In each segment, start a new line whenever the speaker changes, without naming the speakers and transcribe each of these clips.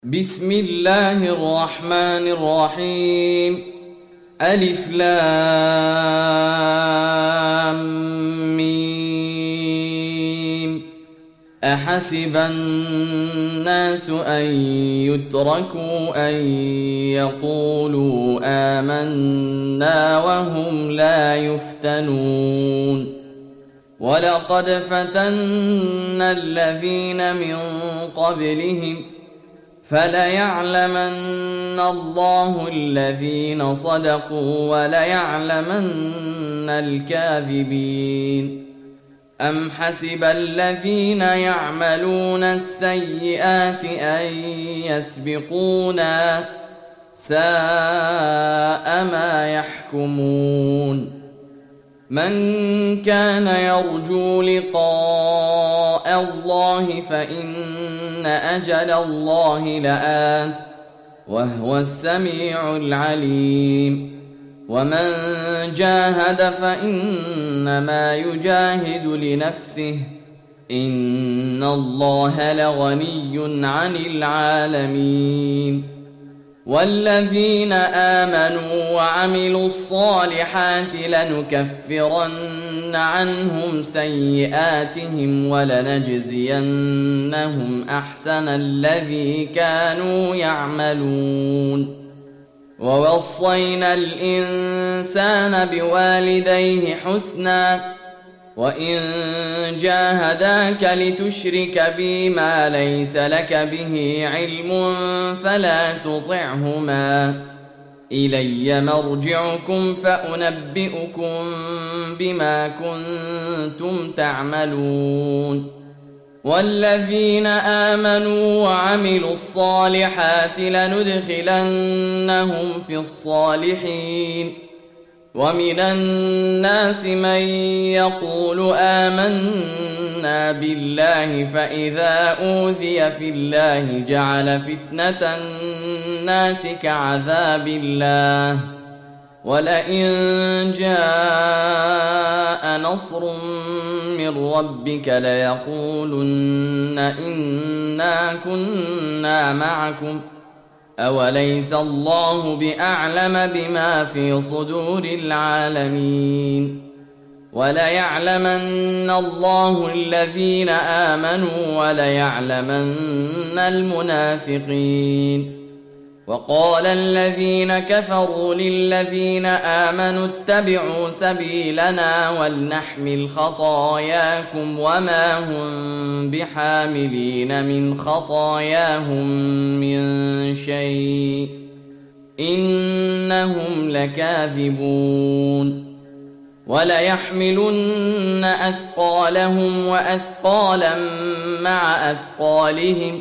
بسم الله الرحمن الرحيم. ألف لام ميم. أحسب الناس أن يتركوا أن يقولوا آمنا وهم لا يفتنون. ولقد فتنا الذين من قبلهم فليعلمن الله الذين صدقوا وليعلمن الكاذبين. أم حسب الذين يعملون السيئات أن يسبقونا ساء ما يحكمون. من كان يرجو لقاء الله فإن أجل الله لآت وهو السميع العليم. ومن جاهد فإنما يجاهد لنفسه إن الله لغني عن العالمين. والذين آمنوا وعملوا الصالحات لنكفرن عنهم سيئاتهم ولنجزينهم أحسن الذي كانوا يعملون. ووصينا الإنسان بوالديه حسنا وإن جاهداك لتشرك بي ما ليس لك به علم فلا تطعهما إلي مرجعكم فأنبئكم بما كنتم تعملون. والذين آمنوا وعملوا الصالحات لندخلنهم في الصالحين. ومن الناس من يقول آمنا بالله فإذا أوذي في الله جعل فتنة الناس كعذاب الله ولئن جاء نصر من ربك ليقولن إنا كنا معكم أوليس الله بأعلم بما في صدور العالمين. وليعلمن الله الذين آمنوا وليعلمن المنافقين. وقال الذين كفروا للذين آمنوا اتبعوا سبيلنا ولنحمل خطاياكم وما هم بحاملين من خطاياهم من شيء إنهم لكاذبون. وليحملن أثقالهم وأثقالا مع أثقالهم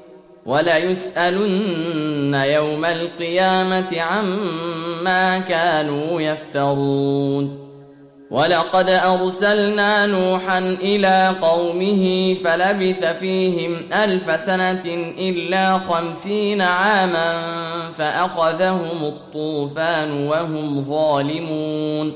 وليسألن يوم القيامة عما كانوا يفترون. ولقد أرسلنا نوحا إلى قومه فلبث فيهم 1000 سنة إلا 50 عاما فأخذهم الطوفان وهم ظالمون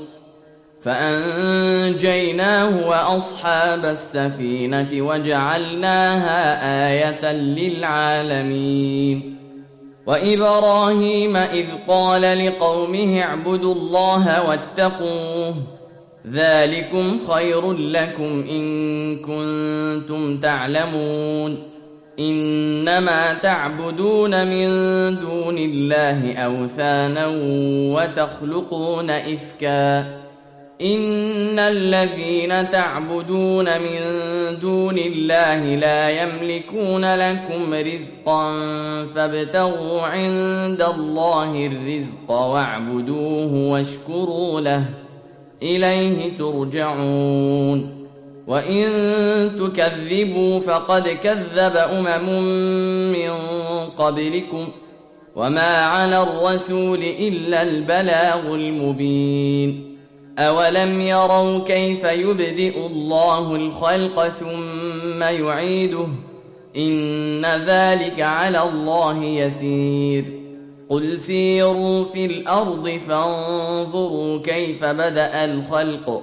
فأنجيناه وأصحاب السفينة وجعلناها آية للعالمين. وإبراهيم إذ قال لقومه اعبدوا الله واتقوه ذلكم خير لكم إن كنتم تعلمون. إنما تعبدون من دون الله أوثانا وتخلقون إفكا إن الذين تعبدون من دون الله لا يملكون لكم رزقا فابتغوا عند الله الرزق واعبدوه واشكروا له إليه ترجعون. وإن تكذبوا فقد كذب من قبلكم وما على الرسول إلا البلاغ المبين. أولم يروا كيف يبدئ الله الخلق ثم يعيده إن ذلك على الله يسير. قل سيروا في الأرض فانظروا كيف بدأ الخلق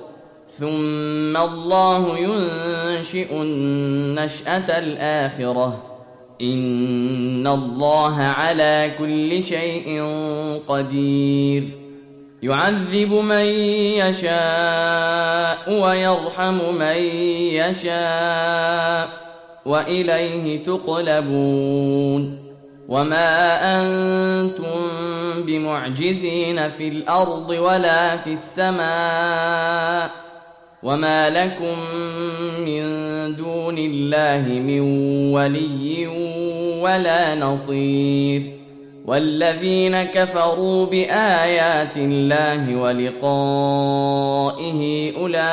ثم الله ينشئ النشأة الآخرة إن الله على كل شيء قدير يعذب من يشاء ويرحم من يشاء وإليه تقلبون وما أنتم بمعجزين في الأرض ولا في السماء وما لكم من دون الله من ولي ولا نصير والذين كفروا بآيات الله ولقائه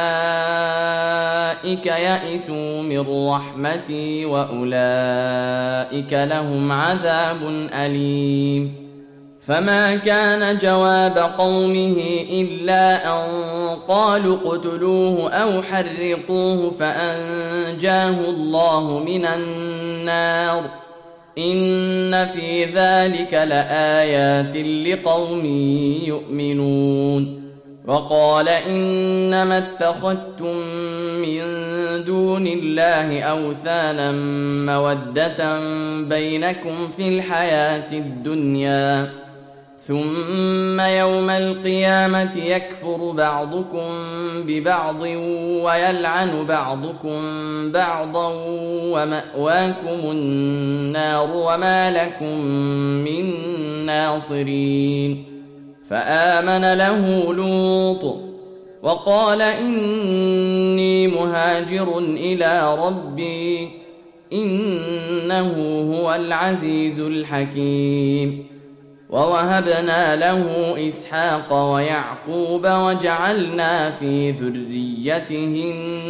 أولئك يئسوا من رحمتي وأولئك لهم عذاب أليم فما كان جواب قومه إلا أن قالوا اقتلوه أو حرقوه فأنجاه الله من النار إن في ذلك لآيات لقوم يؤمنون وقال إنما اتخذتم من دون الله أوثانا مودة بينكم في الحياة الدنيا ثم يوم القيامة يكفر بعضكم ببعض ويلعن بعضكم بعضا ومأواكم النار وما لكم من ناصرين فآمن له لوط وقال إني مهاجر إلى ربي إنه هو العزيز الحكيم ووهبنا له إسحاق ويعقوب وجعلنا في ذريته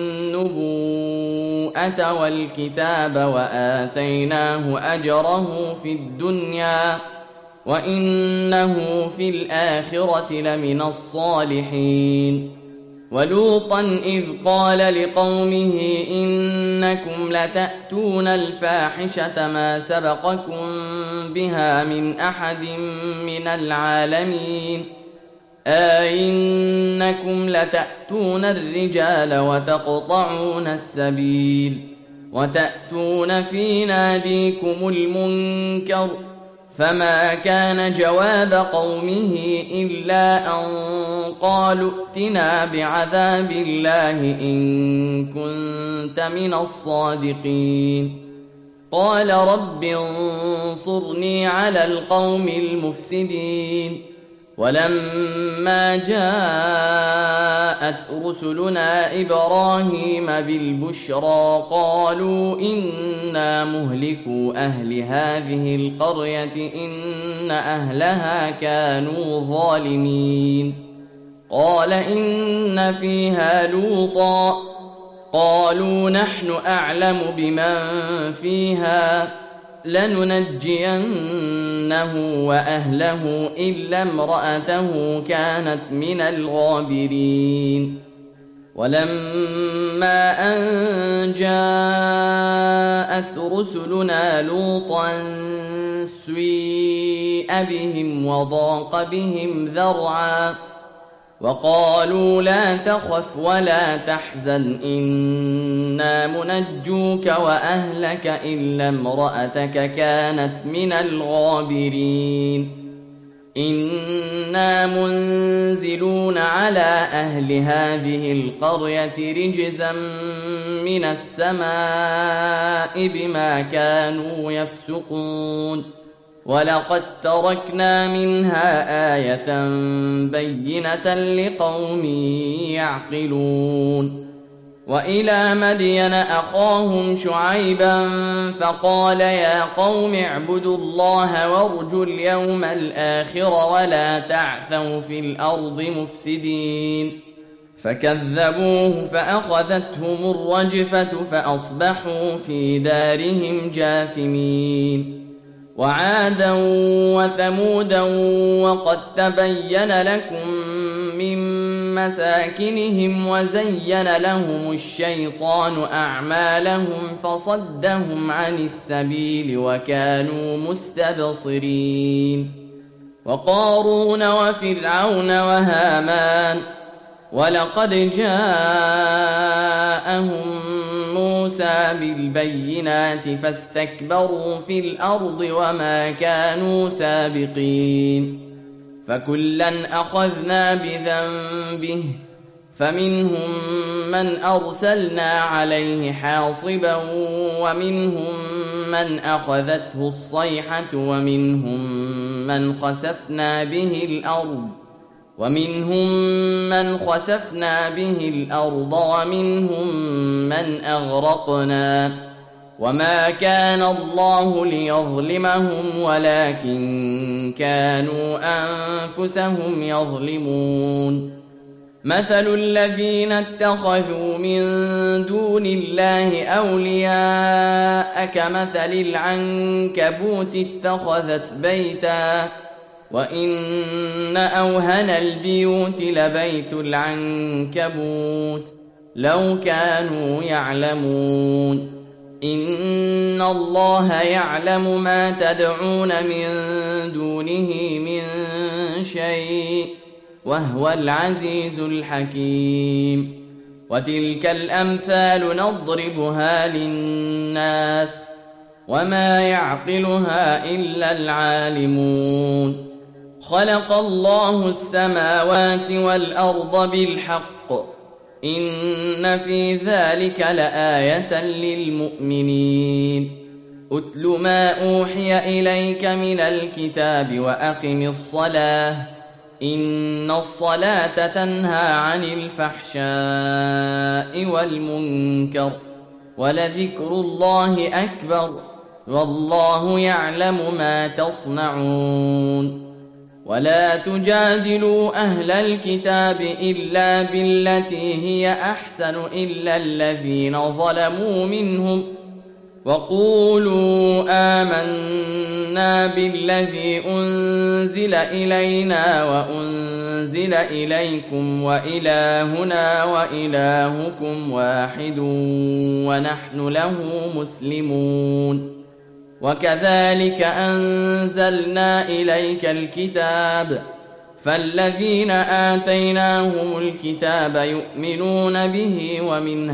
النبوءة والكتاب وآتيناه أجره في الدنيا وإنه في الآخرة لمن الصالحين ولوطا إذ قال لقومه إنكم لتأتون الفاحشة ما سبقكم بها من أحد من العالمين أئنكم لتأتون الرجال وتقطعون السبيل وتأتون في ناديكم المنكر فما كان جواب قومه إلا أن قالوا ائتنا بعذاب الله إن كنت من الصادقين قال رب انصرني على القوم المفسدين ولما جاءت رسلنا إبراهيم بالبشرى قالوا إنا مهلكو أهل هذه القرية إن أهلها كانوا ظالمين قال إن فيها لوطا قالوا نحن أعلم بمن فيها لننجينه وأهله إلا امرأته كانت من الغابرين ولما أن جاءت رسلنا لوطا سيء بهم وضاق بهم ذرعا وقالوا لا تخف ولا تحزن إنا منجوك وأهلك إلا امرأتك كانت من الغابرين إنا منزلون على أهل هذه القرية رجزا من السماء بما كانوا يفسقون ولقد تركنا منها آية بينة لقوم يعقلون وإلى مدين أخاهم شعيبا فقال يا قوم اعبدوا الله وارجوا اليوم الآخر ولا تعثوا في الأرض مفسدين فكذبوه فأخذتهم الرجفة فأصبحوا في دارهم جاثمين وعادا وثمودا وقد تبين لكم من مساكنهم وزين لهم الشيطان أعمالهم فصدهم عن السبيل وكانوا مستبصرين وقارون وفرعون وهامان ولقد جاءهم موسى موسى بالبينات فاستكبروا في الأرض وما كانوا سابقين فكلا أخذنا بذنبه فمنهم من أرسلنا عليه حاصبا ومنهم من أخذته الصيحة ومنهم من خسفنا به الأرض ومنهم من أغرقنا وما كان الله ليظلمهم ولكن كانوا أنفسهم يظلمون مثل الذين اتخذوا من دون الله أولياء كمثل العنكبوت اتخذت بيتا وإن أوهن البيوت لبيت العنكبوت لو كانوا يعلمون إن الله يعلم ما تدعون من دونه من شيء وهو العزيز الحكيم وتلك الأمثال نضربها للناس وما يعقلها إلا العالمون خلق الله السماوات والأرض بالحق إن في ذلك لآية للمؤمنين أتل ما أوحي إليك من الكتاب وأقم الصلاة إن الصلاة تنهى عن الفحشاء والمنكر ولذكر الله أكبر والله يعلم ما تصنعون ولا تجادلوا أهل الكتاب إلا بالتي هي أحسن إلا الذين ظلموا منهم وقولوا آمنا بالذي أنزل إلينا وأنزل إليكم وإلهنا وإلهكم واحد ونحن له مسلمون وكذلك أنزلنا إليك الكتاب فالذين آتيناهم الكتاب يؤمنون به ومن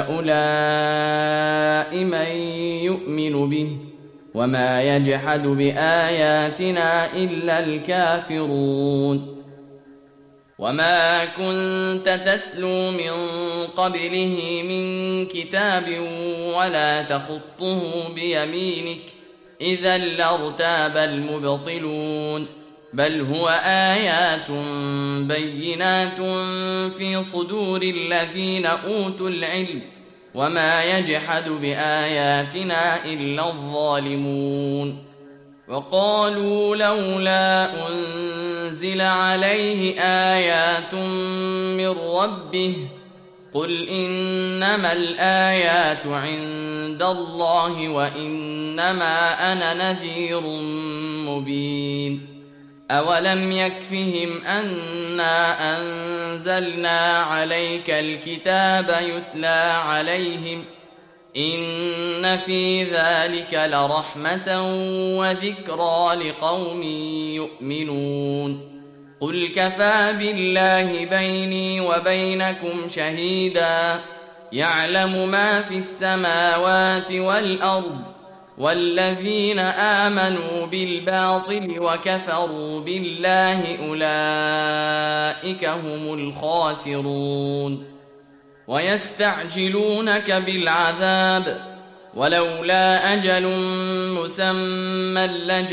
هؤلاء من يؤمن به وما يجحد بآياتنا إلا الكافرون وما كنت تتلو من قبله من كتاب ولا تخطه بيمينك إذا لارتاب المبطلون بل هو آيات بينات في صدور الذين أوتوا العلم وما يجحد بآياتنا إلا الظالمون وقالوا لولا أنزل عليه آيات من ربه قل إنما الآيات عند الله وإنما أنا نذير مبين أولم يكفهم أنا أنزلنا عليك الكتاب يتلى عليهم إن في ذلك لرحمة وذكرى لقوم يؤمنون قل كفى بالله بيني وبينكم شهيدا يعلم ما في السماوات والأرض والذين آمنوا بالباطل وكفروا بالله أولئك هم الخاسرون ويستعجلونك بالعذاب ولولا أجل مسمى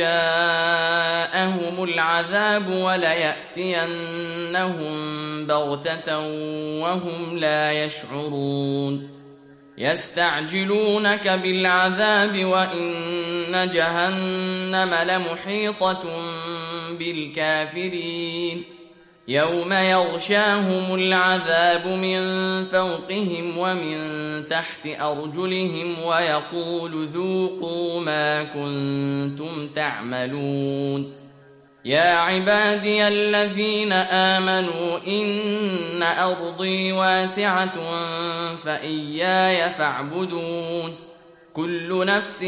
لجاءهم العذاب وليأتينهم بغتة وهم لا يشعرون يستعجلونك بالعذاب وإن جهنم لمحيطة بالكافرين يوم يغشاهم العذاب من فوقهم ومن تحت أرجلهم ويقول ذوقوا ما كنتم تعملون يا عبادي الذين آمنوا إن أرضي واسعة فإياي فاعبدون كل نفس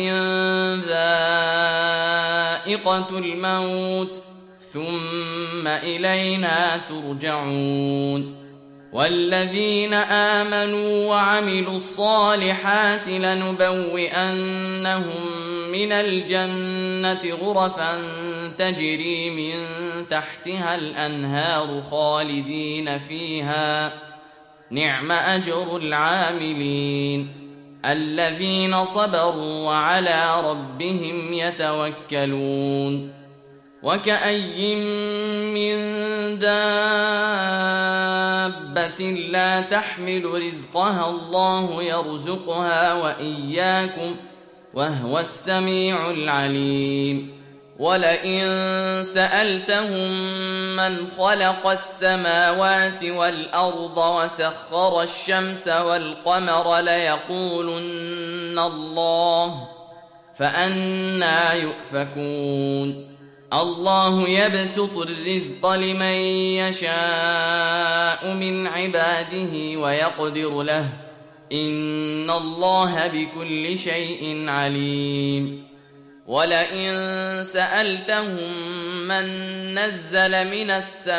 ذائقة الموت ثم إلينا ترجعون والذين آمنوا وعملوا الصالحات لنبوئنهم من الجنة غرفا تجري من تحتها الأنهار خالدين فيها نعم أجر العاملين الذين صبروا وعلى ربهم يتوكلون وكأي من دابة لا تحمل رزقها الله يرزقها وإياكم وهو السميع العليم ولئن سألتهم من خلق السماوات والأرض وسخر الشمس والقمر ليقولن الله فأنى يؤفكون الله يبسط الرزق لمن يشاء من عباده ويقدر له إن الله بكل شيء عليم ولئن سألتهم من نزل من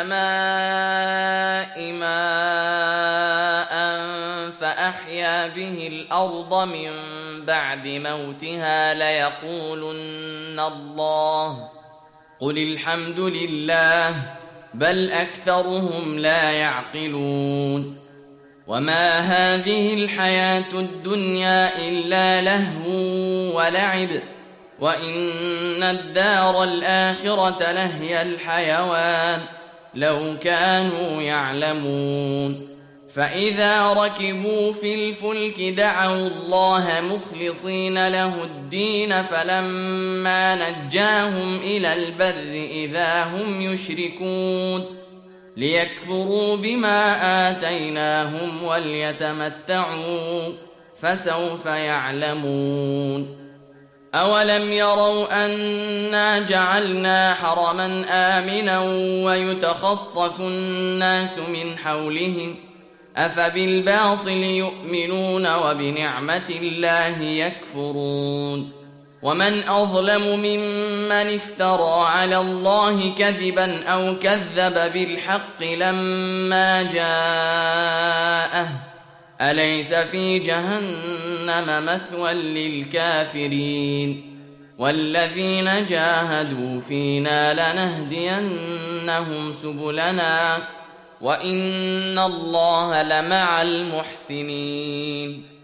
السماء ماء فأحيا به الأرض من بعد موتها ليقولن الله قل الحمد لله بل أكثرهم لا يعقلون وما هذه الحياة الدنيا إلا لهو ولعب وإن الدار الآخرة لهي الحيوان لو كانوا يعلمون فإذا ركبوا في الفلك دعوا الله مخلصين له الدين فلما نجاهم إلى البر إذا هم يشركون ليكفروا بما آتيناهم وليتمتعوا فسوف يعلمون أولم يروا أنا جعلنا حرما آمنا ويتخطف الناس من حولهم أفبالباطل يؤمنون وبنعمة الله يكفرون ومن أظلم ممن افترى على الله كذبا أو كذب بالحق لما جاءه أليس في جهنم مثوى للكافرين والذين جاهدوا فينا لنهدينهم سبلنا وإن الله لمع المحسنين